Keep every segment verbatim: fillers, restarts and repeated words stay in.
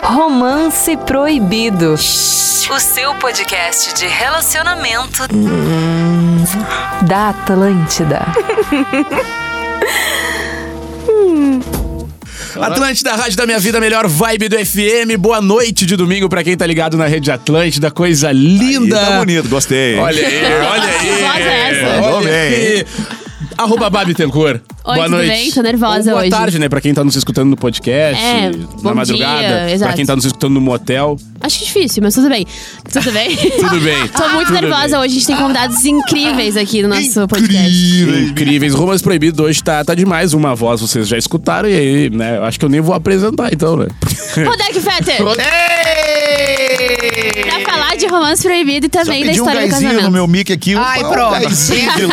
Romance Proibido. O seu podcast de relacionamento hum, da Atlântida. hum. Atlântida, Rádio da Minha Vida, melhor vibe do F M. Boa noite de domingo pra quem tá ligado na Rede Atlântida. Coisa linda. Aí tá bonito, gostei. Olha aí, olha aí. Que voz é essa? Olha aí. Arroba Babi Tencourt. Oi, boa tudo noite. bem? Tô nervosa Ou boa hoje. Boa tarde, né? Pra quem tá nos escutando no podcast, é, na madrugada. Dia, exato. Pra quem tá nos escutando no motel. Acho que é difícil, mas tudo bem. Tudo bem? Tudo bem. Tô muito Tudo nervosa bem. hoje. A gente tem convidados incríveis aqui no nosso podcast. Incríveis. Incríveis. Romance Proibido hoje tá, tá demais. Uma voz vocês já escutaram. E aí, né? Eu acho que eu nem vou apresentar, então, né? Roderick Fetter! Pra falar de Romance Proibido e também da história um do casamento. no meu mic aqui. Ai, um pronto. gásinho de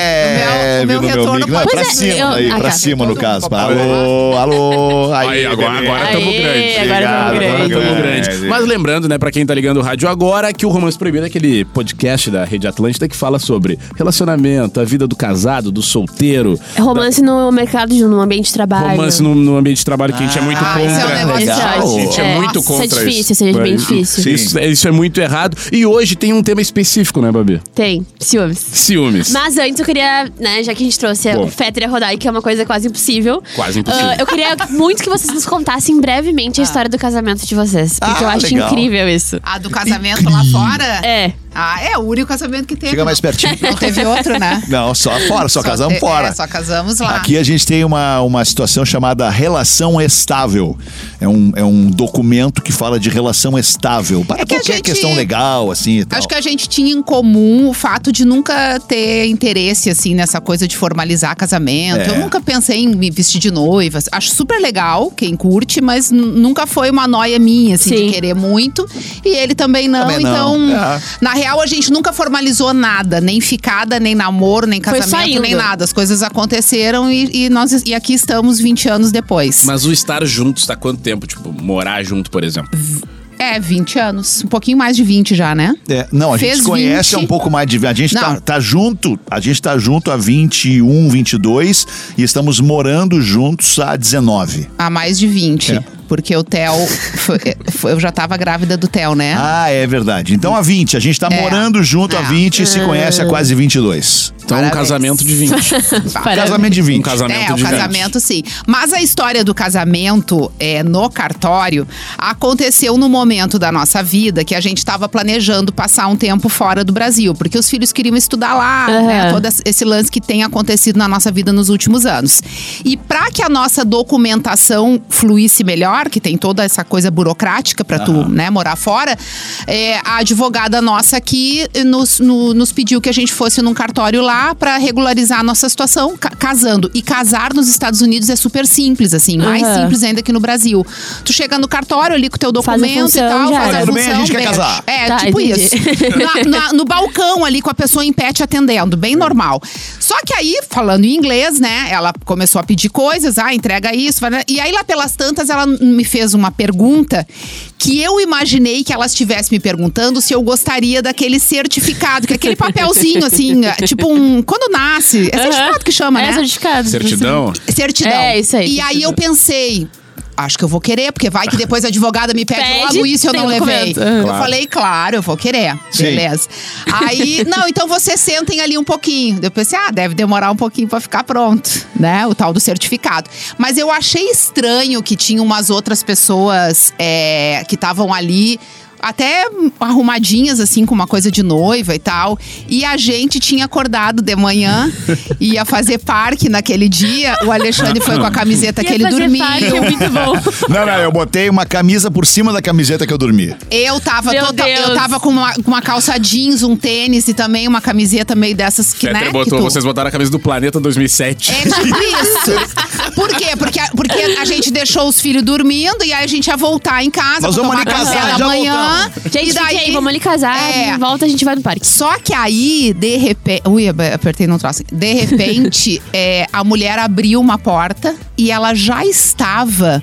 leve O meu- o meu no retorno mic. Não, pode pra ser. cima Eu- aí, ah, pra tá. cima no caso. Alô, alô. Aí, agora, agora tamo Aê, grande. agora tamo Agora grande. tamo grande. Mas lembrando, né, pra quem tá ligando o rádio agora, que o Romance Proibido é aquele podcast da Rede Atlântida que fala sobre relacionamento, a vida do casado, do solteiro. Romance no mercado, no ambiente de trabalho. Romance no, no ambiente de trabalho que a gente é muito Ah, contra. isso é um negócio legal. A gente é, É, muito nossa, contra isso é difícil, isso. isso é bem Mas difícil. Isso, isso é muito errado. E hoje tem um tema específico, né, Babi? Tem, ciúmes. Ciúmes. Mas antes eu queria, né, já que a gente trouxe Bom. o Fetter e a Rodai, que é uma coisa quase impossível. Quase impossível. ah, eu queria muito que vocês nos contassem brevemente a história do casamento de vocês. Porque Ah, eu acho legal. incrível isso. A do casamento lá fora? É. Ah, é o único casamento que teve. Chega mais pertinho. Não teve outro, né? Não, só fora, só casamos te- fora. É, só casamos lá. Aqui a gente tem uma, uma situação chamada relação estável. É um, é um documento que fala de relação estável. Para É que a qualquer gente- questão legal, assim e tal. Acho que a gente tinha em comum o fato de nunca ter interesse, assim, nessa coisa de formalizar casamento. É. Eu nunca pensei em me vestir de noiva. Acho super legal, quem curte, mas n- nunca foi uma noia minha, assim, Sim. de querer muito. E ele também não. Também não. Então, É. na real, a gente nunca formalizou nada. Nem ficada, nem namoro, nem Foi só casamento, nem indo. nada. As coisas aconteceram e, e nós e aqui estamos vinte anos depois. Mas o estar juntos tá quanto tempo? Tipo, morar junto, por exemplo. É, vinte anos. Um pouquinho mais de vinte já, né? É, não, a gente Fez se conhece há vinte. um pouco mais de... A gente tá, Não. tá junto, a gente tá junto há vinte e um, vinte e dois e estamos morando juntos há dezenove. Há mais de vinte. É. Porque o Theo. foi- foi- eu já tava grávida do Theo, né? Ah, é verdade. Então há vinte, a gente tá É. morando junto há É. vinte e se conhece há quase vinte e dois. Então, um Parabéns. casamento de vinte. Casamento de vinte. Um casamento É, o de vinte. casamento sim. Mas a história do casamento é, no cartório aconteceu no momento da nossa vida que a gente estava planejando passar um tempo fora do Brasil, porque os filhos queriam estudar lá, Uhum. né? Todo esse lance que tem acontecido na nossa vida nos últimos anos. E para que a nossa documentação fluísse melhor, que tem toda essa coisa burocrática para tu, né, morar fora, é, a advogada nossa aqui nos, no- nos pediu que a gente fosse num cartório lá para regularizar a nossa situação, ca- casando. E casar nos Estados Unidos é super simples, assim, mais Uhum. simples ainda que no Brasil. Tu chega no cartório ali com o teu Faz a documento função, e tal, já faz era. a Tudo função. bem, a gente quer beijo. casar. É, Tá, tipo entendi. isso. Na- na- no balcão ali com a pessoa em pé te atendendo, bem normal. Só que aí, falando em inglês, né, ela começou a pedir coisas, ah, entrega isso, vai- e aí lá pelas tantas ela me fez uma pergunta que eu imaginei que ela estivesse me perguntando se eu gostaria daquele certificado, que é aquele papelzinho assim, tipo um, quando nasce, é certificado que chama, É né? certificado. Certidão? Certidão. É, isso aí, E aí certidão. eu pensei, acho que eu vou querer, porque vai que depois a advogada me pede, Pede, logo isso eu tem não um levei. documento. Eu Claro. falei, claro, eu vou querer. Sim. Beleza. Aí, não, então vocês sentem ali um pouquinho. Eu pensei, ah, deve demorar um pouquinho pra ficar pronto, né? O tal do certificado. Mas eu achei estranho que tinha umas outras pessoas é, que estavam ali, até arrumadinhas, assim, com uma coisa de noiva e tal. E a gente tinha acordado de manhã, ia fazer parque naquele dia. O Alexandre foi com a camiseta Ia que ele fazer dormiu. parte, é muito bom. Não, não, eu botei uma camisa por cima da camiseta que eu dormi. Eu tava, Meu total, Deus. eu tava com uma, com uma calça jeans, um tênis e também uma camiseta meio dessas que, Fetter né? botou, que tu- vocês botaram a camisa do Planeta dois mil e sete. É tipo isso. Por quê? Porque, a- porque a gente deixou os filhos dormindo e aí a gente ia voltar em casa Nós pra vamos tomar ali café casar, da já manhã. Gente, e daí, fiquei, vamos ali casar, É. em volta a gente vai no parque. Só que aí, de repente. Ui, apertei no troço. De repente, é, a mulher abriu uma porta e ela já estava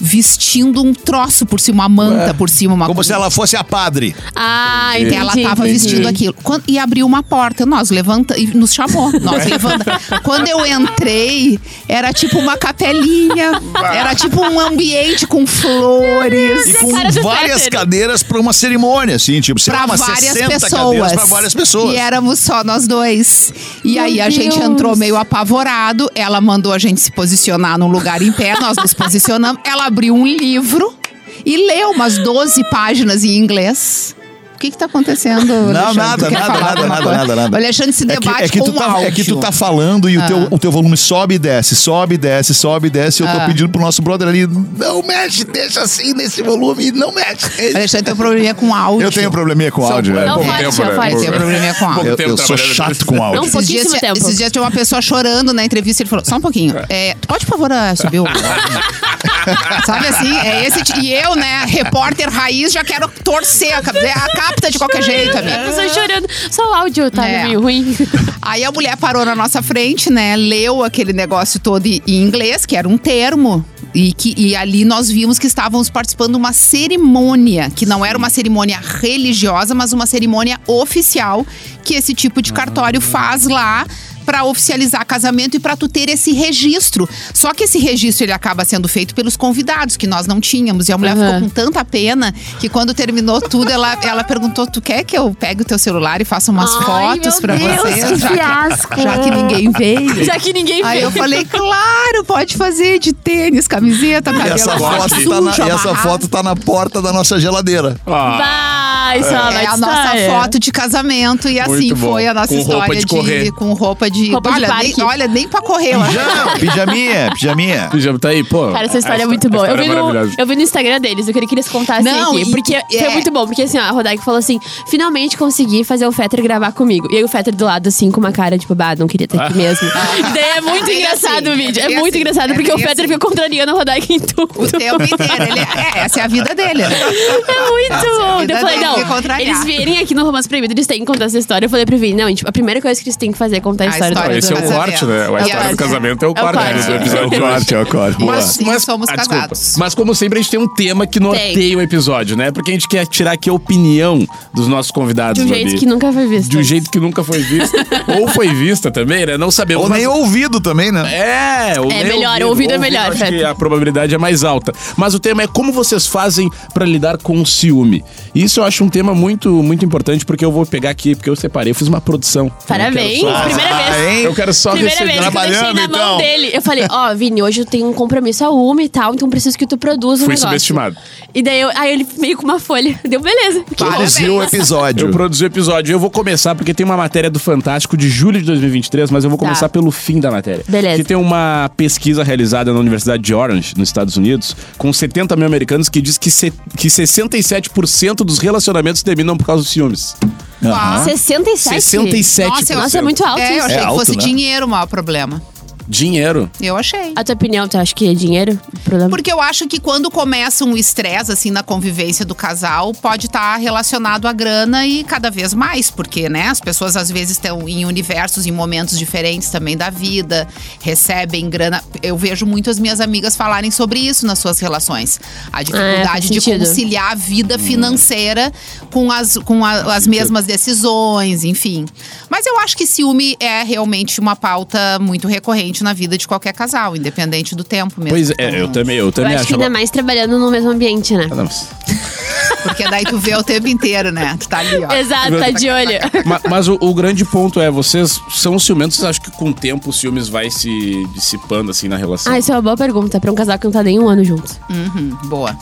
vestindo um troço por cima, uma manta É. por cima, uma Como coisa. se ela fosse a padre. Ah, entendi. Ela tava entendi. vestindo aquilo. Quando- e abriu uma porta. Nós levanta e nos chamou. Nós levanta. Quando eu entrei, era tipo uma capelinha. Era tipo um ambiente com flores. E com cara do várias Peter. cadeiras pra uma cerimônia, assim, tipo, sei lá, Pra umas várias sessenta cadeiras pessoas. pra várias pessoas. E éramos só nós dois. E Meu aí a gente Deus. entrou meio apavorado. Ela mandou a gente se posicionar num lugar em pé. Nós nos posicionamos. Ela abriu um livro e leu umas doze páginas em inglês. O que que tá acontecendo, Não, Alexandre? nada, Tu quer nada, falar nada, alguma nada, coisa? nada, nada. O Alexandre se É que, debate é que com tu o tá, áudio. é que tu tá falando e o, teu, o teu volume sobe e desce, sobe e desce, sobe e desce. E eu tô Ah. pedindo pro nosso brother ali, não mexe, deixa assim nesse volume, não mexe. Alexandre tem um probleminha com áudio. Eu tenho um probleminha com Só áudio. por- é. Não pouco forte, tempo, ó, né? forte. Ele tem um probleminha com áudio. Eu, tempo eu sou trabalhando chato nisso. com áudio. Não, Esses dias, pouquíssimo tempo. esses dias tinha uma pessoa chorando na entrevista. Ele falou, só um pouquinho. É, tu pode, por favor, ah, subir o... Sabe assim? É esse, ti- e eu, né, repórter raiz, já quero torcer. A, a capta de qualquer jeito, A amiga. pessoa chorando. Só o áudio tá É. meio ruim. Aí a mulher parou na nossa frente, né? Leu aquele negócio todo em em inglês, que era um termo. E, que, e ali nós vimos que estávamos participando de uma cerimônia, que não era uma cerimônia religiosa, mas uma cerimônia oficial, que esse tipo de cartório faz lá para oficializar casamento e para tu ter esse registro. Só que esse registro ele acaba sendo feito pelos convidados, que nós não tínhamos. E a mulher Uhum. ficou com tanta pena que quando terminou tudo, ela, ela perguntou: tu quer que eu pegue o teu celular e faça umas Ai, fotos meu para Deus, vocês? que já, fiasco. que, já que ninguém veio. Já que ninguém Aí viu. eu falei, claro, pode fazer de tênis, camiseta, E cabelo essa, foto sujo, tá na, e essa amarrado. foto tá na porta da nossa geladeira. Ah, Vai, só É a nossa foto de casamento e assim Muito bom. foi a nossa Com roupa história de correr. com roupa de, Roupa de olha, parque. nem, olha, nem pra correr, ó. Pijama, pijaminha, pijaminha. Pijama, tá aí, pô. Cara, essa história a é muito boa. Eu história vi, é no, maravilhosa. eu vi no Instagram deles, eu queria que eles contassem Não, aqui. e- Porque e- foi é. muito bom. Porque assim, ó, a Rodaica falou assim: finalmente consegui fazer o Fetter gravar comigo. E aí o Fetter do lado, assim, com uma cara, tipo, bah, não queria estar aqui mesmo. E daí é muito Bem engraçado assim, o vídeo. é É, bem muito assim, engraçado, é porque o bem Fetter assim. fica contrariando a Rodaica em tudo. O tempo inteiro. Ele, é, essa é a vida dele, né? É muito bom. vida Eu falei, dele não, me contrariar. eles vierem aqui no Romance Proibido, eles têm que contar essa história. Eu falei pro Vini, não, tipo, a primeira coisa que eles têm que fazer é contar a, A história, história do Esse é o casamento. corte, né? A É o história do corte. casamento é o É o corte corte. do É episódio o de hoje. corte, é o corte. Boa. Mas sim, somos ah, desculpa. casados. Mas como sempre, a gente tem um tema que norteia Tem. o episódio, né? Porque a gente quer tirar aqui a opinião dos nossos convidados. De um jeito ali. que nunca foi visto. De um jeito que nunca foi vista. Ou foi vista também, né? Não sabemos. Ou mas- nem ouvido também, né? É, ou É nem melhor, ouvido é melhor, acho Fetter. que a probabilidade é mais alta. Mas o tema é como vocês fazem pra lidar com o ciúme. Isso eu acho um tema muito, muito importante, porque eu vou pegar aqui, porque eu separei, eu fiz uma produção. Parabéns, Eu quero só- primeira vez. Ah, hein? Eu quero só Primeira receber. vez que eu deixei trabalhando, na mão então. dele. Eu falei, ó, Vini, hoje eu tenho um compromisso a uma e tal, então preciso que tu produza um Fui negócio. subestimado. E daí eu, aí ele veio com uma folha. Deu beleza. Que bom. Produziu o episódio. Eu produzi o episódio. Eu vou começar porque tem uma matéria do Fantástico de julho de dois mil e vinte e três, mas eu vou Tá. começar pelo fim da matéria. Beleza. Que tem uma pesquisa realizada na Universidade de Orange, nos Estados Unidos, com setenta mil americanos, que diz que, se, que sessenta e sete por cento dos relacionamentos terminam por causa dos ciúmes. Aham. sessenta e sete? sessenta e sete por cento. Nossa, eu- Nossa, é muito alto É, eu isso. achei É que alto, fosse né? dinheiro o maior problema. Dinheiro. Eu achei. A tua opinião, tu acha que é dinheiro? O problema? Porque eu acho que quando começa um estresse, assim, na convivência do casal, pode estar relacionado à grana e cada vez mais. Porque, né, as pessoas às vezes estão em universos, em momentos diferentes também da vida, recebem grana. Eu vejo muito as minhas amigas falarem sobre isso nas suas relações. A dificuldade faz de sentido. conciliar a vida financeira com as, com a- as mesmas decisões, enfim. Mas eu acho que ciúme é realmente uma pauta muito recorrente na vida de qualquer casal, independente do tempo mesmo. Pois é, eu também, eu Eu também acho acho. que ainda mais trabalhando no mesmo ambiente, né? Ah, não, mas- Porque daí tu vê o tempo inteiro, né? Tu tá ali, ó. Exato, tá de olho. Ma- Mas, o, o grande ponto é, vocês são ciumentos, vocês acham que com o tempo o ciúmes vai se dissipando assim na relação? Ah, isso é uma boa pergunta pra um casal que não tá nem um ano junto. Uhum, boa.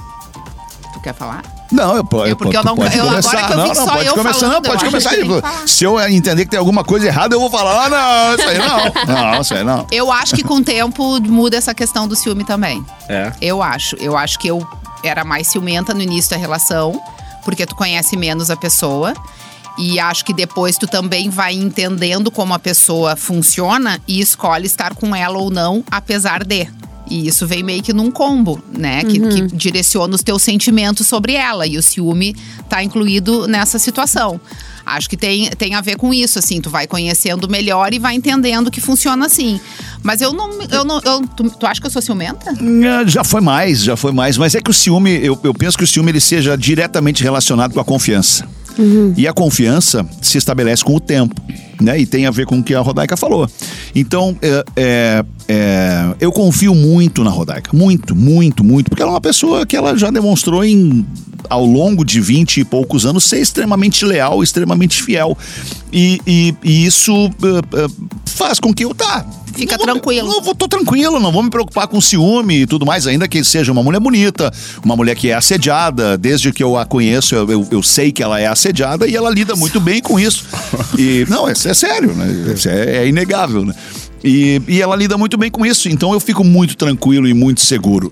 Tu quer falar? Não, eu, po- Eu- porque tu eu não- pode eu- agora começar. que eu não, vi não, só pode eu começar, falando, não, eu pode acho começar. que tem Tipo, que falar. se eu entender que tem alguma coisa errada, eu vou falar, ah, não, isso aí não. Não, isso aí não. Eu acho que com o tempo muda essa questão do ciúme também. É. Eu acho. Eu acho que eu era mais ciumenta no início da relação, porque tu conhece menos a pessoa. E acho que depois tu também vai entendendo como a pessoa funciona e escolhe estar com ela ou não, apesar de. E isso vem meio que num combo, né? Que, que direciona os teus sentimentos sobre ela. E o ciúme tá incluído nessa situação. Acho que tem, tem a ver com isso, assim. Tu vai conhecendo melhor e vai entendendo que funciona assim. Mas eu não... Eu não eu, tu, tu acha que eu sou ciumenta? Já foi mais, já foi mais. Mas é que o ciúme, eu, eu penso que o ciúme ele seja diretamente relacionado com a confiança. Uhum. E a confiança se estabelece com o tempo, né? E tem a ver com o que a Rodaica falou. Então, é, é, é, eu confio muito na Rodaica. Muito, muito, muito. Porque ela é uma pessoa que ela já demonstrou em... ao longo de vinte e poucos anos, ser extremamente leal, extremamente fiel. E, e, e isso uh, uh, faz com que eu, tá... Fica vou, tranquilo. Eu vou, tô tranquilo, não vou me preocupar com ciúme e tudo mais, ainda que seja uma mulher bonita, uma mulher que é assediada. Desde que eu a conheço, eu, eu, eu sei que ela é assediada e ela lida muito bem com isso. E, não, é, é sério, né? É, é inegável, né? E, e ela lida muito bem com isso, então eu fico muito tranquilo e muito seguro.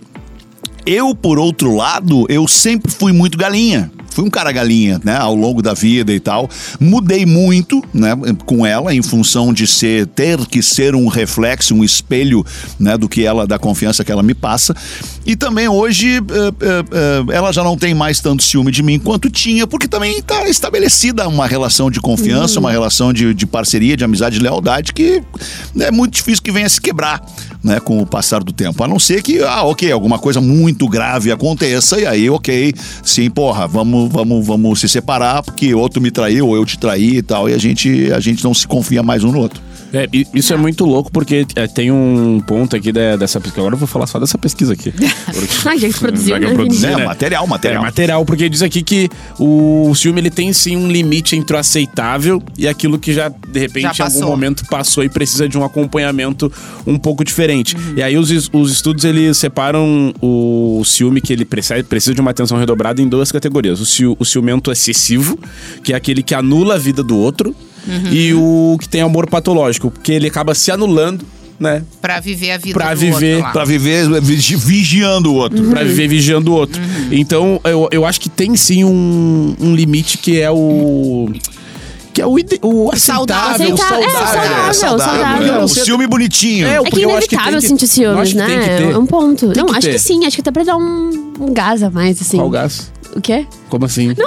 Eu, por outro lado, eu sempre fui muito galinha. Fui um cara galinha, né, ao longo da vida e tal. Mudei muito, né, com ela, em função de ser, ter que ser um reflexo, um espelho, né, do que ela, da confiança que ela me passa. E também hoje, uh, uh, uh, ela já não tem mais tanto ciúme de mim quanto tinha, porque também está estabelecida uma relação de confiança, uhum. uma relação de, de parceria, de amizade, de lealdade, que é muito difícil que venha se quebrar, né, com o passar do tempo. A não ser que, ah, ok, alguma coisa muito grave aconteça, e aí, ok, sim, porra, vamos Vamos, vamos se separar, porque outro me traiu, ou eu te traí e tal, e a gente, a gente não se confia mais um no outro. É, isso é muito louco, porque é, tem um ponto aqui de, dessa pesquisa. Agora eu vou falar só dessa pesquisa aqui. Porque, ah, já que produziu, né? Produzir, é, né? material, material. É, material, porque diz aqui que o ciúme, ele tem sim um limite entre o aceitável e aquilo que já, de repente, já em algum momento passou e precisa de um acompanhamento um pouco diferente. Uhum. E aí os, os estudos, eles separam o ciúme que ele precisa, precisa de uma atenção redobrada em duas categorias. O, ciu, o ciumento excessivo, que é aquele que anula a vida do outro, uhum. e o que tem amor patológico, porque ele acaba se anulando, né? Pra viver a vida pra do viver, outro lá. Pra viver vigi, vigiando o outro. Uhum. Pra viver vigiando o outro. Uhum. Então, eu, eu acho que tem sim um, um limite que é o... Que é o, ide, o aceitável, Aceitável. o saudável. É, saudável, É, saudável. saudável. É, o ciúme bonitinho. É, É que é inevitável sentir ciúmes, né? É um ponto. Tem Não, que acho ter. que sim. Acho que até pra dar um, um gás a mais, assim. Qual gás? O quê? Como assim? Não,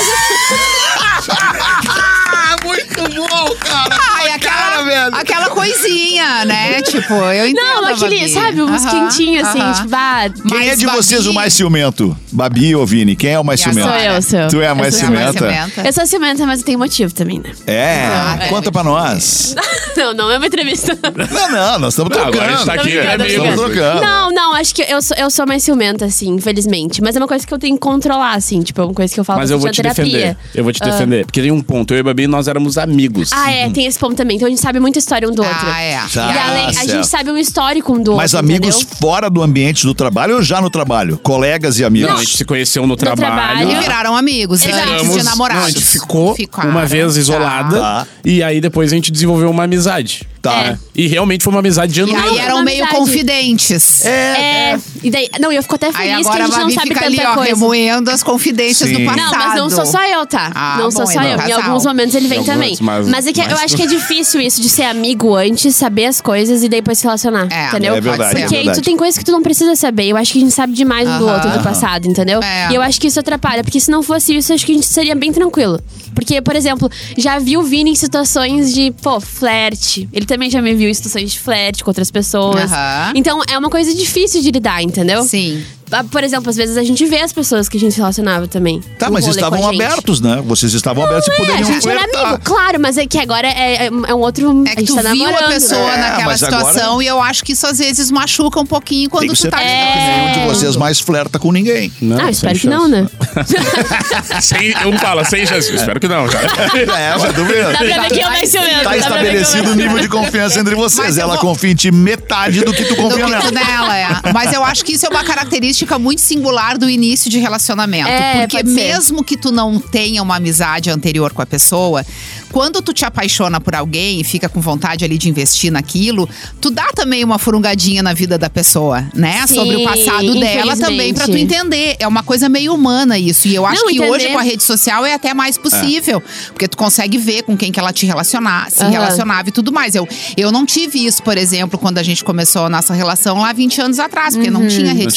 Muito bom, cara. Ai, aquela, velho. aquela coisinha, né? Tipo, eu entendo. não, aquele, Babi. sabe, uns Aham, quentinhos, assim, aham. tipo, bah, Quem Mas é de Babi- vocês o mais ciumento? Babi ou Vini? Quem é o mais Sou ciumento? sou eu, sou eu. Tu é a mais Eu sou Não, mas ciumenta? cimenta. Eu sou ciumenta, mas eu tenho motivo também, né? É, Ah, é. conta pra nós. Não, não é uma entrevista. Não, não, nós estamos Não, trocando. agora a gente tá aqui, Tô brincando, é tô Estamos brincando. trocando. Não, não, acho que eu sou, eu sou mais ciumenta, assim, infelizmente. Mas é uma coisa que eu tenho que controlar, assim. Tipo, é uma coisa que eu falo Mas pra eu vou te terapia. defender. Eu vou te defender. Porque tem um ponto. Eu e a Babi, nós éramos amigos. Ah, é, tem esse ponto também. Então a gente sabe muita história um do outro. Ah, é. Tá, E além, a certo. gente sabe um histórico um do Mas outro. amigos entendeu? fora do ambiente do trabalho ou já no trabalho? Colegas e amigos? Não, a gente se conheceu no trabalho. trabalho. E viraram amigos, Exato. antes de Ficamos- namorados. Não, a gente ficou Ficaram, uma vez isolada. Tá. E aí depois a gente desenvolveu uma amizade. Tá. É. E realmente foi uma amizade de ano E aí Não, eram uma meio amizade. confidentes. É, e daí, não, eu fico até Aí feliz que agora a a gente não Babi sabe fica tanta ali, ó, coisa. remoendo as confidências Sim. do passado. Não, mas não sou só eu, tá? Ah, não sou bom, só então, eu. Em casal. alguns momentos ele vem Em também. alguns, mas- Mas, é que eu mas- acho que é difícil isso de ser amigo antes, saber as coisas e depois se relacionar. É, entendeu? é verdade, Porque é aí verdade. tu tem coisas que tu não precisa saber. Eu acho que a gente sabe demais um do Aham. outro do passado, entendeu? É. E eu acho que isso atrapalha. Porque se não fosse isso, eu acho que a gente seria bem tranquilo. Porque, por exemplo, já vi o Vini em situações de, pô, flerte. Ele também já me viu em situações de flerte com outras pessoas. Aham. Então é uma coisa difícil de lidar, entendeu? Sim. Ah, Por exemplo, às vezes a gente vê as pessoas que a gente se relacionava também. Tá, no mas rolê estavam com a gente. abertos, né? Vocês estavam abertos e É, a poderiam gente era flertar. amigo, claro, mas é que agora é, é, é um outro. É a que gente tu tá viu namorando, a pessoa né? naquela Mas agora- situação e eu acho que isso às vezes machuca um pouquinho quando Tem que tu ser tá... que nenhum de vocês mais flerta com ninguém. Não, Ah, eu espero sem que não, chance. né? Sem, eu não falo, sem chance. Eu espero que não, já. É, mas tu vê. Dá pra ver que eu mais ciumento. Tá estabelecido o nível de confiança entre vocês. Mas eu Ela vou- confia em ti metade do que tu do confia que nela. tu nela, é. Mas eu acho que isso é uma característica muito singular do início de relacionamento. É, porque pode ser. mesmo que tu não tenha uma amizade anterior com a pessoa, quando tu te apaixona por alguém e fica com vontade ali de investir naquilo, tu dá também uma furungadinha na vida da pessoa, né? Sim, Sobre o passado dela também, pra tu infelizmente. entender. É uma coisa meio humana isso. E eu acho Não, que entender. hoje com a rede social é até mais possível. Porque tu consegue ver com quem que ela te relacionar, se Aham. relacionava e tudo mais. Eu, eu não tive isso, por exemplo, quando a gente começou a nossa relação lá vinte anos atrás, porque não tinha rede Não tinha o social. like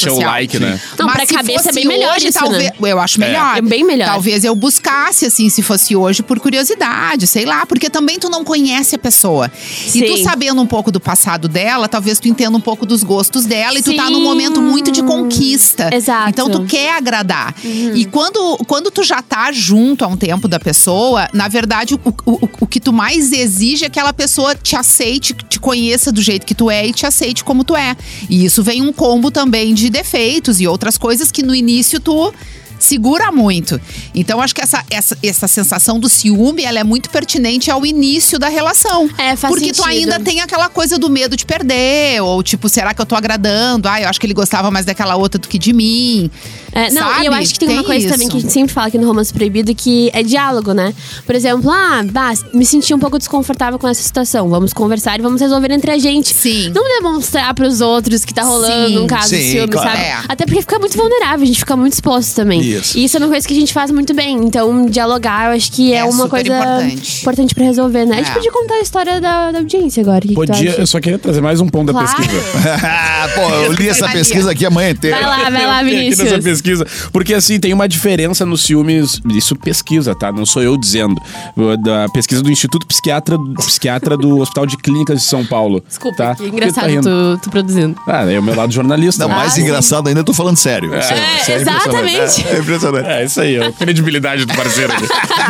like, né? Não, Mas pra se cabeça fosse é bem melhor hoje, isso, talvez, né? eu acho melhor. É bem melhor. Talvez eu buscasse, assim, se fosse hoje, por curiosidade, sei lá. Porque também tu não conhece a pessoa. Sim. E tu sabendo um pouco do passado dela, talvez tu entenda um pouco dos gostos dela. E tu tá Sim. num momento muito de conquista. Exato. Então tu quer agradar. Uhum. E quando, quando tu já tá junto há um tempo da pessoa, na verdade, o, o, o que tu mais exige é que aquela pessoa te aceite, te conheça do jeito que tu é e te aceite como tu é. E isso vem um combo também de defeitos e outras coisas que no início tu segura muito. Então, acho que essa, essa, essa sensação do ciúme, ela é muito pertinente ao início da relação. É, faz Porque tu sentido. ainda tem aquela coisa do medo de perder. Ou tipo, será que eu tô agradando? Ah, eu acho que ele gostava mais daquela outra do que de mim. É, não, Sabe? e eu acho que tem, Tem uma coisa isso. também que a gente sempre fala aqui no Romance Proibido, que é diálogo, né? Por exemplo, ah, bah, me senti um pouco desconfortável com essa situação. Vamos conversar e vamos resolver entre a gente. Sim. Não demonstrar pros outros que tá rolando Sim. um caso Sim, de ciúme, claro. sabe? É. Até porque fica muito vulnerável, a gente fica muito exposto também. Isso. E isso é uma coisa que a gente faz muito bem. Então, dialogar, eu acho que é, É uma super coisa importante. importante pra resolver, né? A gente É. podia contar a história da, da audiência agora. O que que tu Podia, acha? eu só queria trazer mais um ponto Claro. da pesquisa. Pô, eu li essa pesquisa aqui a manhã inteira. Vai lá, vai lá, Eu tenho aqui nessa Vinícius. pesquisa. Porque assim, tem uma diferença nos ciúmes. Isso pesquisa, tá? Não sou eu dizendo. Da pesquisa do Instituto Psiquiatra, Psiquiatra do Hospital de Clínicas de São Paulo. Desculpa, tá? que Por engraçado tá rindo? tu, tu produzindo. Ah, é o meu lado jornalista. Não, né? mais Ah, sim. engraçado ainda, eu tô falando sério. É, Isso é- É, isso é exatamente. impressionante. É impressionante. É, isso aí, a credibilidade do parceiro aqui.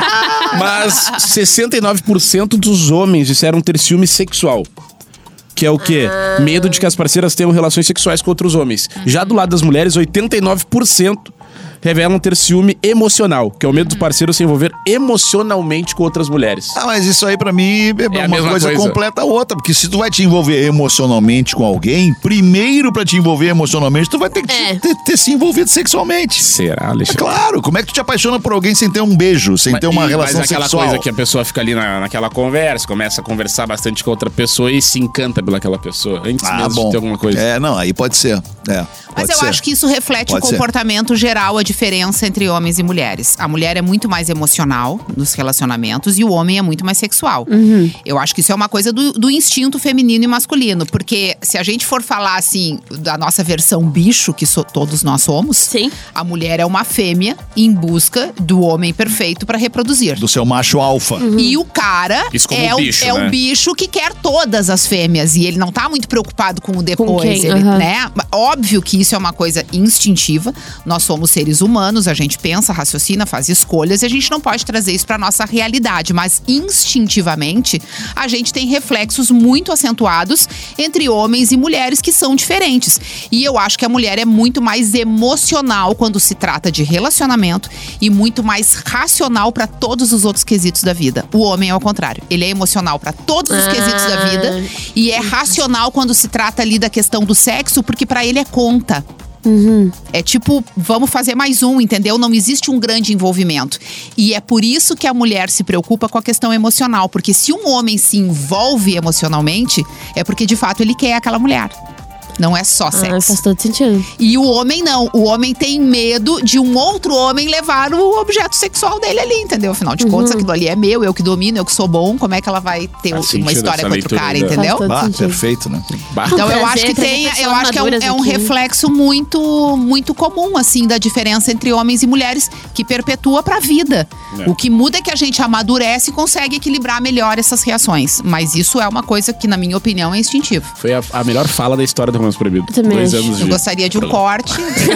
Mas sessenta e nove por cento dos homens disseram ter ciúme sexual. Que é o quê? Ah. Medo de que as parceiras tenham relações sexuais com outros homens. Uhum. Já do lado das mulheres, oitenta e nove por cento revelam ter ciúme emocional, que é o medo do parceiro se envolver emocionalmente com outras mulheres. Ah, mas isso aí pra mim é, É a uma mesma coisa, coisa. completa a outra. Porque se tu vai te envolver emocionalmente com alguém, primeiro pra te envolver emocionalmente, tu vai ter que É. ter, ter se envolvido sexualmente. Será, É Alexandre? claro, como é que tu te apaixona por alguém sem ter um beijo, sem ter uma E- relação mas aquela sexual? coisa que a pessoa fica ali na, naquela conversa, começa a conversar bastante com outra pessoa e se encanta pelaquela pessoa, antes Ah, mesmo bom. de ter alguma coisa. É, não, aí pode ser. É, Mas pode eu ser. acho que isso reflete Pode o ser. comportamento geral, a diferença entre homens e mulheres. A mulher é muito mais emocional nos relacionamentos e o homem é muito mais sexual. Eu acho que isso é uma coisa do, do instinto feminino e masculino. Porque se a gente for falar, assim, da nossa versão bicho, que so- todos nós somos… Sim. A mulher é uma fêmea em busca do homem perfeito para reproduzir. Do seu macho alfa. E o cara Isso como é, um o, bicho, é né? um bicho que quer todas as fêmeas. E ele não tá muito preocupado com o depois. Com quem? Ele, Aham. né? Óbvio que isso é uma coisa instintiva. Nós somos seres humanos, a gente pensa, raciocina, faz escolhas e a gente não pode trazer isso pra nossa realidade. Mas instintivamente, a gente tem reflexos muito acentuados entre homens e mulheres que são diferentes. E eu acho que a mulher é muito mais emocional quando se trata de relacionamento e muito mais racional pra todos os outros quesitos da vida. O homem é ao contrário. Ele é emocional pra todos os Ah. quesitos da vida e é racional quando se trata ali da questão do sexo, porque pra ele é conta. É tipo, vamos fazer mais um, entendeu? Não existe um grande envolvimento. E é por isso que a mulher se preocupa com a questão emocional. Porque se um homem se envolve emocionalmente, é porque de fato ele quer aquela mulher. Não é só Ah, sexo. faz todo sentido. E o homem não. O homem tem medo de um outro homem levar o objeto sexual dele ali, entendeu? Afinal de contas, aquilo ali é meu, eu que domino, eu que sou bom. Como é que ela vai ter Faz uma sentido história essa com outro leitura cara, aí, né? entendeu? Faz todo Ah, sentido. perfeito, né? Bah. Então eu Trazer- acho que trazer tem, pessoas eu acho que é um, maduras é um aqui. reflexo muito muito comum assim da diferença entre homens e mulheres que perpetua pra vida. É. O que muda é que a gente amadurece e consegue equilibrar melhor essas reações, mas isso é uma coisa que na minha opinião é instintivo. Foi a, a melhor fala da história do Romance Proibido. Eu também Dois acho. anos de Eu gostaria de um corte.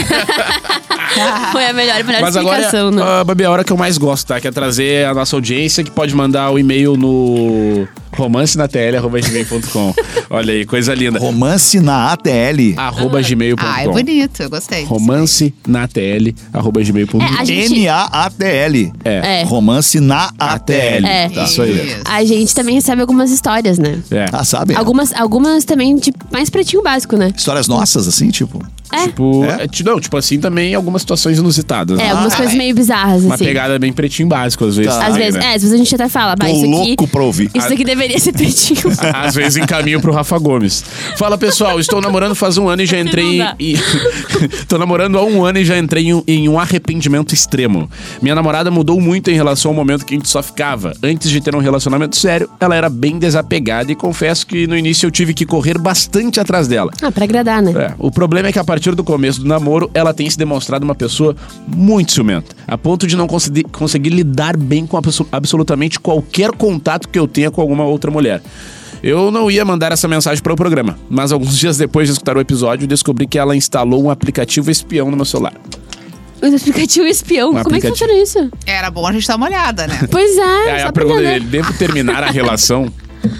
Foi a melhor, a melhor Mas agora, explicação, né? ah, Babi, a hora que eu mais gosto, tá? Que é trazer a nossa audiência, que pode mandar o e-mail no romance na t l arroba gmail ponto com. Olha aí, coisa linda. Romance na A T L. arroba gmail ponto com. Ah, é bonito, eu gostei. Romance na t l arroba gmail ponto com. É, a gente- N A A T L. É. É. Romance na A T L. É. Tá. Isso aí. Isso. A gente também recebe algumas histórias, né? É. Ah, sabe? Algumas, algumas também, tipo, mais pretinho básico, né? Histórias nossas, assim, tipo. É. Tipo, É? é, ti- não, tipo assim, também algumas situações inusitadas. É, né? algumas Ah, coisas é. meio bizarras, Uma assim. pegada bem pretinho básico, às vezes. Tá. Às também, vezes, né? é, às vezes a gente até fala, bah, Tô isso aqui. louco pra ouvir. Isso aqui deveria ser pretinho. Às vezes encaminho pro Rafa Gomes. Fala, pessoal, estou namorando faz um ano e já entrei Não dá. em... Estou namorando há um ano e já entrei em um- em um arrependimento extremo. Minha namorada mudou muito em relação ao momento que a gente só ficava. Antes de ter um relacionamento sério, ela era bem desapegada e confesso que no início eu tive que correr bastante atrás dela. Ah, pra agradar, né? É, o problema é que a partir partir do começo do namoro, ela tem se demonstrado uma pessoa muito ciumenta, a ponto de não conseguir, conseguir lidar bem com abso- absolutamente qualquer contato que eu tenha com alguma outra mulher. Eu não ia mandar essa mensagem para o programa, mas alguns dias depois de escutar o episódio, descobri que ela instalou um aplicativo espião no meu celular. O aplicativo espião. Um Como aplicativo. é que funciona isso? Era bom a gente dar uma olhada, né? Pois é, Aí só a pra pergunta entender. dele, devo terminar a relação?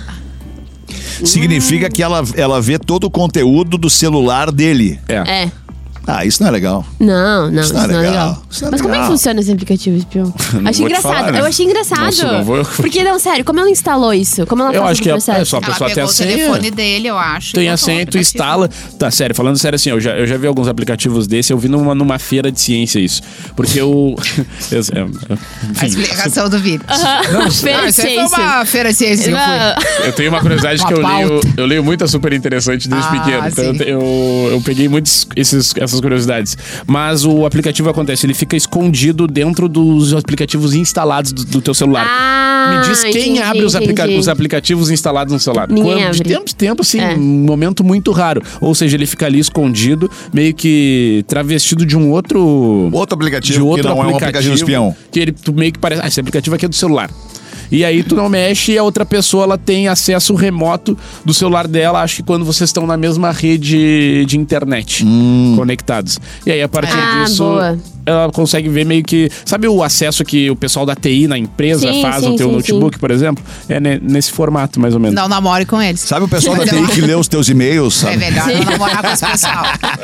Significa que ela, ela vê todo o conteúdo do celular dele. É. É. Ah, isso não é legal. Não, não, Isso isso não é não é legal. legal. Isso não é Mas como é que legal. funciona esse aplicativo espião? Não Achei vou te engraçado. falar, né? Eu achei engraçado. Nossa, não vou- Porque, não, sério, como ela instalou isso? Como ela Eu faz acho o que é, processo? é só a Ela pessoa ter pegou a o senha. telefone dele, eu acho. Tem e a botou senha, o tu aplicativo. instala. Tá, sério, falando sério assim, eu já, eu já vi alguns aplicativos desse, eu vi numa, numa feira de ciência isso. Porque eu. eu- é, A enfim, explicação do vídeo. Feira Ah, de isso aí foi ciência. uma feira de ciência que eu fui. eu tenho uma curiosidade Uma que eu leio, pauta. eu leio muita super interessante desde Ah, pequeno. Então eu, sim. te- eu, eu peguei muitos esses, essas curiosidades. Mas o aplicativo acontece, ele fica escondido dentro dos aplicativos instalados do, do teu celular. Ah, Me diz quem entendi, abre os, aplica- entendi. os aplicativos instalados no celular. Ninguém Quando, de abre. tempo em tempo, assim, É. um momento muito raro. Ou seja, ele fica ali escondido, meio que travestido de um outro. Outro aplicativo de outro que não é um aplicativo espião. Que ele tu meio que parece. Ah, esse aplicativo aqui é do celular. E aí tu não mexe e a outra pessoa ela tem acesso remoto do celular dela, acho que quando vocês estão na mesma rede de internet, conectados. E aí a partir Ah, disso, boa. ela consegue ver meio que... Sabe o acesso que o pessoal da T I na empresa Sim, faz sim, no teu sim, notebook, por exemplo? É ne- nesse formato, mais ou menos. Não namore com eles. Sabe o pessoal da Mas T eu- I que lê os teus e-mails, É sabe? melhor não namorar com esse pessoal.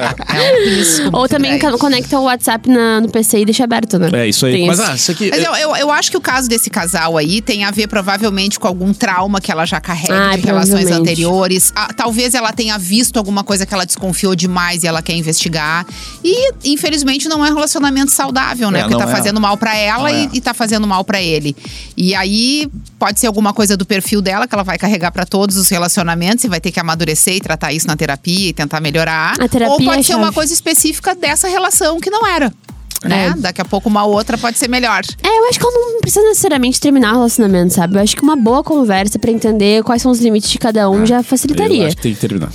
É um risco. Ou muito também grande. conecta o WhatsApp na- no P C e deixa aberto, né? É isso aí. Tem Mas, esse. ah, isso aqui... Mas eu, eu, eu acho que o caso desse casal aí tem a ver provavelmente com algum trauma que ela já carrega Ah, de relações provavelmente. anteriores. Ah, talvez ela tenha visto alguma coisa que ela desconfiou demais e ela quer investigar. E, infelizmente, não é um relacionamento saudável, né? É, Porque não tá é. fazendo mal pra ela Não e, é. e tá fazendo mal pra ele. E aí, pode ser alguma coisa do perfil dela que ela vai carregar pra todos os relacionamentos e vai ter que amadurecer e tratar isso na terapia e tentar melhorar. A terapia Ou pode é ser chave. uma coisa específica dessa relação que não era. Né? É. Daqui a pouco uma outra pode ser melhor. É, eu acho que ela não precisa necessariamente terminar o relacionamento, sabe? Eu acho que uma boa conversa pra entender quais são os limites de cada um já Eu facilitaria. acho que tem que terminar.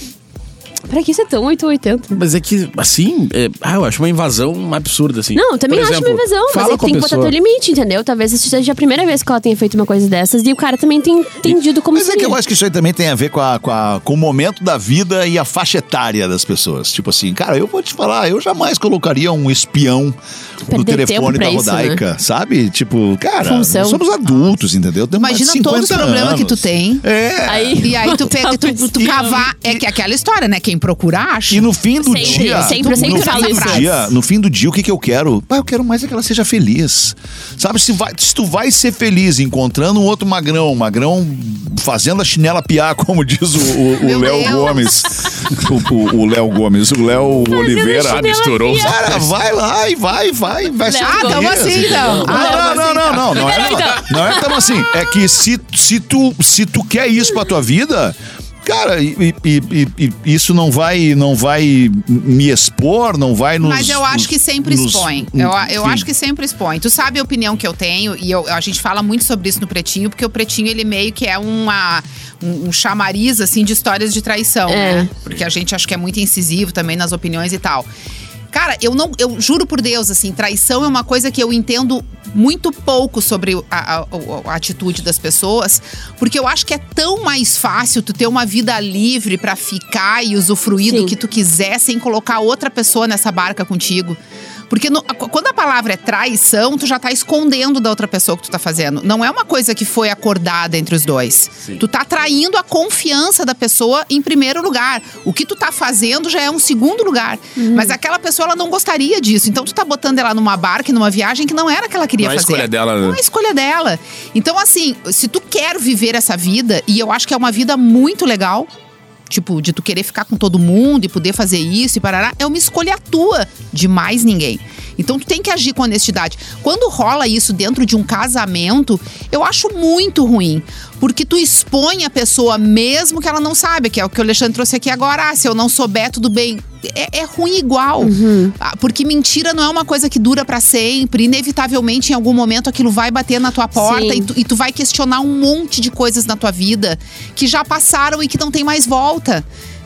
Pra que ser tão oito ou oitenta? Mas é que, assim, é, ah, eu acho uma invasão absurda, assim. Não, eu também Por acho exemplo, uma invasão, mas fala é que com a tem que botar pessoa. teu limite, entendeu? Talvez essa seja a primeira vez que ela tenha feito uma coisa dessas e o cara também tem entendido como Mas é seria. que eu acho que isso aí também tem a ver com, a, com, a- com o momento da vida e a faixa etária das pessoas. Tipo assim, cara, eu vou te falar, eu jamais colocaria um espião no Perder telefone tempo pra da isso, Rodaica, sabe? Tipo, cara, Função. nós somos adultos, entendeu? Temos mais de Imagina todos os cinquenta problemas que tu anos. tem. É. Aí, E aí tu pega, tu, tu cavar. É que é aquela história, né? Quem procura, acha. E no fim do Sempre, dia, sempre, eu no sempre fim falo do isso. dia, no fim do dia, o que que eu quero? Pai, eu quero mais é que ela seja feliz. Sabe, se, vai, se tu vai ser feliz encontrando um outro magrão, magrão fazendo a chinela piar, como diz o- o o Meu Léo Deus. Gomes. O- O o Léo Gomes, o Léo Oliveira. Ah, misturou. Cara, vai lá e vai, vai, vai ser Ah, feliz. tamo assim, então. Ah, não, não, não, não, não, é, não, não é tamo assim. É que se, se, tu, se tu quer isso pra tua vida, cara, e, e- e- e isso não vai, não vai me expor, não vai nos... Mas eu acho que sempre nos- expõe. Eu, eu enfim. acho que sempre expõe. Tu sabe a opinião que eu tenho, e eu- a gente fala muito sobre isso no Pretinho, porque o Pretinho, ele meio que é uma, um, um chamariz, assim, de histórias de traição, É. né? Porque a gente acho que é muito incisivo também nas opiniões e tal. Cara, eu não, eu juro por Deus, assim, traição é uma coisa que eu entendo muito pouco sobre a, a- a- a atitude das pessoas, porque eu acho que é tão mais fácil tu ter uma vida livre pra ficar e usufruir Sim. do que tu quiser sem colocar outra pessoa nessa barca contigo. Porque no- a- quando a palavra é traição, tu já tá escondendo da outra pessoa que tu tá fazendo. Não é uma coisa que foi acordada entre os dois. Tu tá traindo a confiança da pessoa em primeiro lugar. O que tu tá fazendo já é um segundo lugar. Mas aquela pessoa, ela não gostaria disso. Então tu tá botando ela numa barca, e numa viagem que não era a que ela queria Não é a fazer. escolha dela, né? Não é a escolha dela. Então, assim, se tu quer viver essa vida, e eu acho que é uma vida muito legal, tipo, de tu querer ficar com todo mundo e poder fazer isso e parará, é uma escolha tua, de mais ninguém. Então tu tem que agir com honestidade. Quando rola isso dentro de um casamento, eu acho muito ruim. Porque tu expõe a pessoa mesmo que ela não saiba, que é o que o Alexandre trouxe aqui agora. Ah, se eu não souber, tudo bem. É, é ruim igual. Ah, porque mentira não é uma coisa que dura pra sempre. Inevitavelmente, em algum momento, aquilo vai bater na tua porta Sim. e tu, e tu vai questionar um monte de coisas na tua vida que já passaram e que não tem mais volta.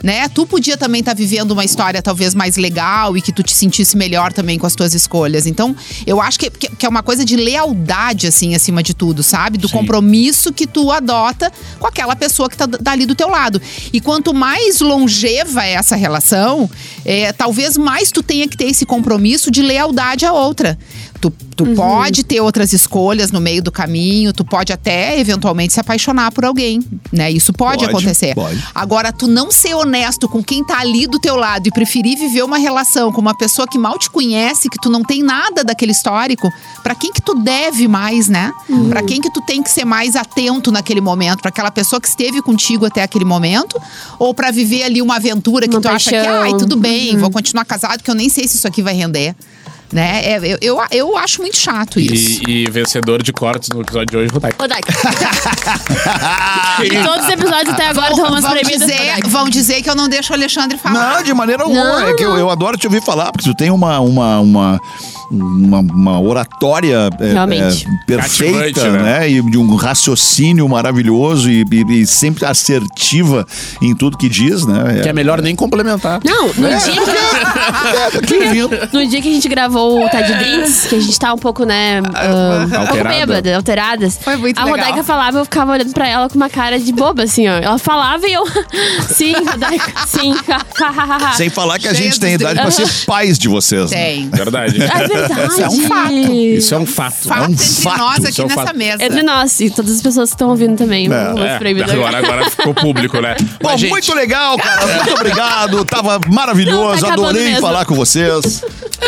né? Tu podia também estar tá vivendo uma história talvez mais legal e que tu te sentisse melhor também com as tuas escolhas. Então, eu acho que, que, que é uma coisa de lealdade, assim, acima de tudo, sabe? Do Sim. compromisso que tu adota com aquela pessoa que tá dali do teu lado. E quanto mais longeva é essa relação, é, talvez mais tu tenha que ter esse compromisso de lealdade à outra. Tu, tu uhum. pode ter outras escolhas no meio do caminho, tu pode até, eventualmente, se apaixonar por alguém, né? Isso pode, pode acontecer. Pode. Agora, tu não ser honesto com quem tá ali do teu lado e preferir viver uma relação com uma pessoa que mal te conhece, que tu não tem nada daquele histórico, pra quem que tu deve mais, né? Uhum. Pra quem que tu tem que ser mais atento naquele momento? Pra aquela pessoa que esteve contigo até aquele momento? Ou pra viver ali uma aventura que uma tu paixão. acha que, ai, tudo bem, uhum. vou continuar casado, porque eu nem sei se isso aqui vai render. Né? É, eu, eu, eu acho muito chato isso. E, e vencedor de cortes no episódio de hoje, Rodaica. Rodaica. De todos os episódios até agora do Romance vão Proibido. dizer, vão dizer que eu não deixo o Alexandre falar. Não, de maneira alguma. Não, é que eu, eu adoro te ouvir falar, porque tu tem uma, uma, uma, uma, uma oratória é, Realmente. é, perfeita, Cativante, né? né? E de um raciocínio maravilhoso e, e, e sempre assertiva em tudo que diz, né? Que é melhor nem complementar. Não, no É. dia que... É, daqui vindo. No dia que a gente gravou o Tá de Drinks, que a gente tá um pouco, né, uh, um pouco Alterada. bêbada, alteradas. Foi muito a legal. Rodaica falava, eu ficava olhando pra ela com uma cara de boba, assim, ó. Ela falava e eu... Sim, Rodaica, sim. Sem falar que a Cheia gente tem dos idade pra ser pais de vocês. né? Tem. Verdade. É verdade. Isso é um fato. Isso é um fato. Fato É um entre fato, nós isso aqui é um nessa fato. mesa. Entre nós e todas as pessoas que estão ouvindo também. É. o Romance É, Proibido. agora, agora ficou público, né? Bom, Mas, gente, muito legal, cara. Muito obrigado. Tava maravilhoso. Não, tá acabando Adorei mesmo. falar com vocês.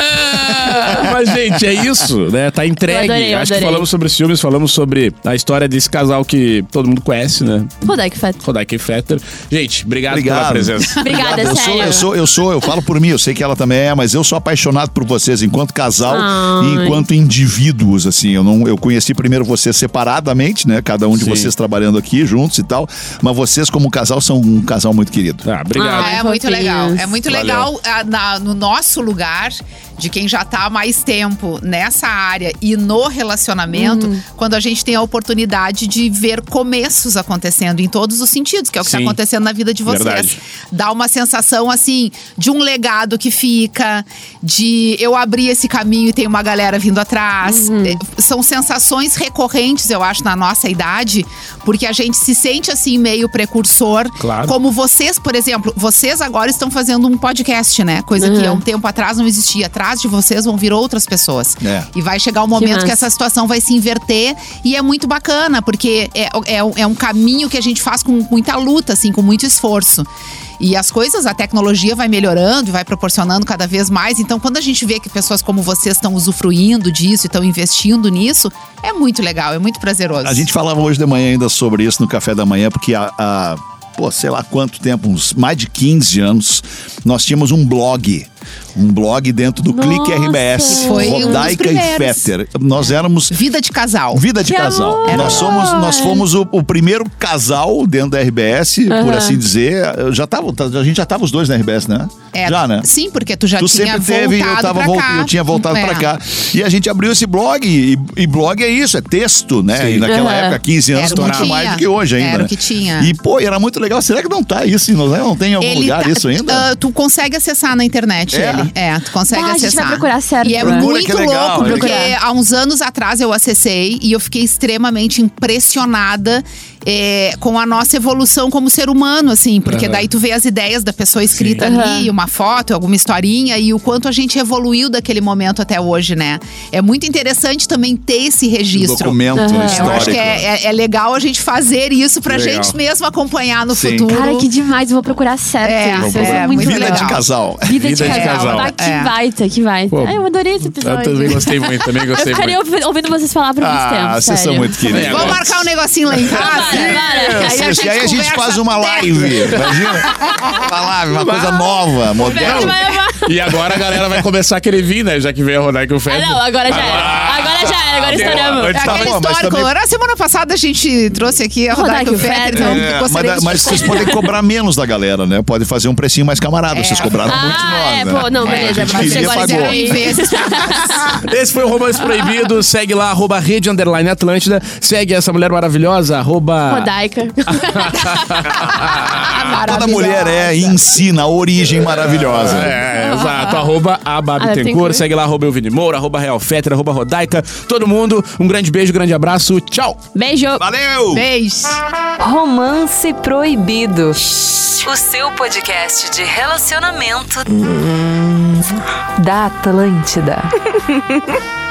Mas, gente, é isso, né? Tá entregue. Eu adorei, eu Acho que adorei. falamos sobre os filmes, falamos sobre a história desse casal que todo mundo conhece, né? Rodaica Fetter. Rodaica e Fetter. Gente, obrigado, Obrigado. pela presença. Obrigada, eu sério. sou, eu sou, eu sou, eu falo por mim, eu sei que ela também é, mas eu sou apaixonado por vocês enquanto casal Ai. e enquanto indivíduos, assim. Eu não, eu conheci primeiro vocês separadamente, né? Cada um de Sim. vocês trabalhando aqui juntos e tal. Mas vocês, como casal, são um casal muito querido. Ah, obrigado. Ah, é Ai, muito fofinhos. legal. É muito Valeu. legal ah, na- no nosso lugar, de quem já tá há mais tempo nessa área e no relacionamento, Uhum. quando a gente tem a oportunidade de ver começos acontecendo em todos os sentidos, que é o que Sim. tá acontecendo na vida de vocês. Verdade. Dá uma sensação, assim, de um legado que fica, de eu abrir esse caminho e tem uma galera vindo atrás. Uhum. É, São sensações recorrentes, eu acho, na nossa idade, porque a gente se sente, assim, meio precursor. Claro. Como vocês, por exemplo, vocês agora estão fazendo um podcast, né? Coisa que Uhum. há um tempo atrás não existia. Atrás de vocês vão vir outras pessoas. É. E vai chegar um momento massa. que essa situação vai se inverter e é muito bacana, porque é, é, é um caminho que a gente faz com muita luta, assim, com muito esforço. E as coisas, a tecnologia vai melhorando e vai proporcionando cada vez mais. Então, quando a gente vê que pessoas como vocês estão usufruindo disso e estão investindo nisso, é muito legal, é muito prazeroso. A gente falava hoje de manhã ainda sobre isso no café da manhã, porque há, há pô, sei lá quanto tempo, uns mais de quinze anos, nós tínhamos um blog. Um blog dentro do Nossa. Clique R B S. Foi um dos Rodaica e primeiros. Fetter. Nós éramos Vida de casal. Vida de Que casal. amor! Nós somos, nós fomos o, o primeiro casal dentro da R B S, por Aham. assim dizer. Eu já tava, a gente já tava os dois na R B S, né? É, já, né? Sim, porque tu já Tu tinha sempre teve, voltado eu, tava pra vol- cá. eu tinha voltado É. pra cá. E a gente abriu esse blog, e, e blog é isso, é texto, né? Sim. E naquela Aham. época, quinze anos, Era o que muito tinha. mais do que hoje ainda. Era né? o que tinha. E, pô, era muito legal. Será que não tá isso? Não, não tem em algum Ele lugar tá- isso ainda? ah, tu consegue acessar na internet É? ele. É, tu consegue Ah, a gente acessar. vai procurar certo. E é Procura, muito que é legal, louco, é porque legal. há uns anos atrás eu acessei e eu fiquei extremamente impressionada é, com a nossa evolução como ser humano, assim. Porque Uhum. daí tu vê as ideias da pessoa escrita Sim. ali, Uhum. uma foto, alguma historinha, e o quanto a gente evoluiu daquele momento até hoje, né? É muito interessante também ter esse registro. Documento Aham. histórico. Eu acho que é, é- é legal a gente fazer isso pra Legal. gente mesmo acompanhar no Sim. futuro. Cara, que demais. Eu vou procurar certo. É, Isso é, é muito muito Vida legal. de casal. Vida, Vida de de casal. casal. Ah, que É. baita, que baita. Pô, Ah, eu adorei esse Eu episódio. também gostei muito, também Eu gostei ficaria muito. ouvi- ouvindo vocês falar por muito Ah, tempo, vocês sério. são muito queridos. É, Vamos gosto. marcar um negocinho lá em casa? Bora, bora. Isso, Aí e aí a gente conversa faz uma até- live, imagina? Uma live, uma coisa nova, moderna. Vai, vai, vai. E agora a galera vai começar a querer vir, né? Já que veio a Rodaica e o Ah, Fetter. não, agora já era. Agora Agora já era, agora estouramos. Antes É tá aquele bom, mas histórico. também- Na semana passada a gente trouxe aqui a Rodaica e o Fetter, então É, gostaria mas, de mas vocês podem cobrar menos da galera, né? Pode fazer um precinho mais camarada. É. Vocês cobraram muito de Ah, nós, é, né? pô, não, beleza. a gente mas queria, agora pagou. zero em aí. vezes. Esse foi o Romance Proibido. Segue lá, arroba Rede Underline Atlântida. Segue essa mulher maravilhosa, arroba... Rodaica. Toda mulher é e ensina a origem maravilhosa. É, exato. Arroba a Babi Ah, Tencourt. Tencourt. Segue lá, arroba Elvini Moura, arroba Real Fetter, arroba Rodaica. Todo mundo, um grande beijo, grande abraço. Tchau. Beijo. Valeu! Beijo. Romance Proibido. O seu podcast de relacionamento da Atlântida.